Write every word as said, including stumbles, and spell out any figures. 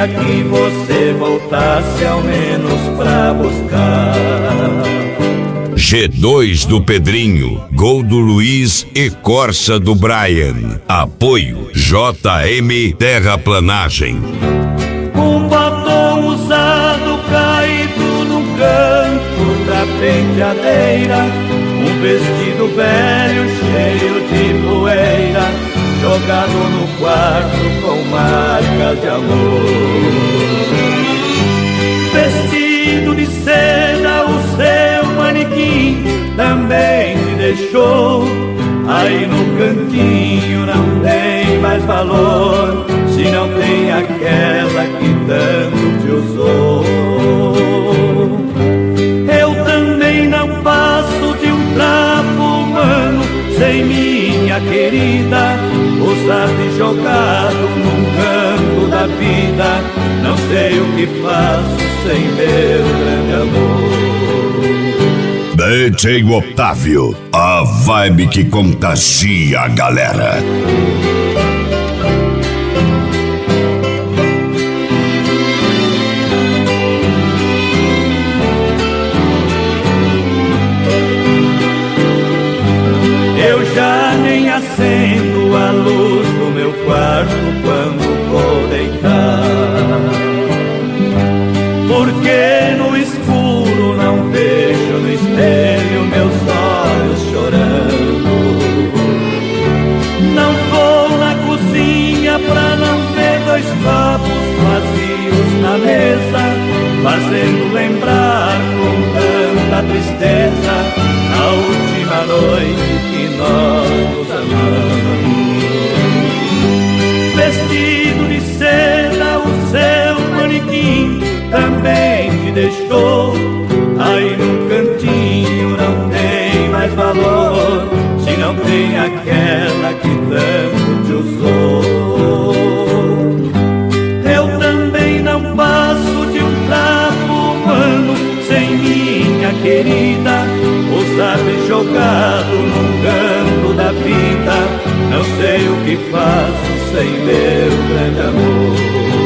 queria que você voltasse ao menos pra buscar. G dois do Pedrinho, gol do Luiz e Corsa do Brian. Apoio J M Terraplanagem. Um batom usado caído no canto da penteadeira, um vestido velho cheio de poeira, jogado no quarto com marcas de amor. Vestido de seda, o seu manequim também me deixou. Aí no cantinho não tem mais valor, se não tem aquela que tanto te usou. Eu também não passo de um trapo humano sem minha querida, usado e jogado num canto da vida. Não sei o que faço sem meu grande amor. D J Otávio, a vibe que contagia a galera. Eu já nem acendo a luz do meu quarto quando vou deitar, porque no escuro não vejo no espelho meus olhos chorando. Não vou na cozinha pra não ver dois copos vazios na mesa, fazendo lembrar com tanta tristeza a última noite que nós nos amamos. Vestido de seda, o seu manequim também te deixou. Aí num cantinho não tem mais valor, se não tem aquela que tanto te usou. Eu também não passo de um trapo humano sem minha querida, usado e jogado num canto da vida. Não sei o que faço sem meu grande amor.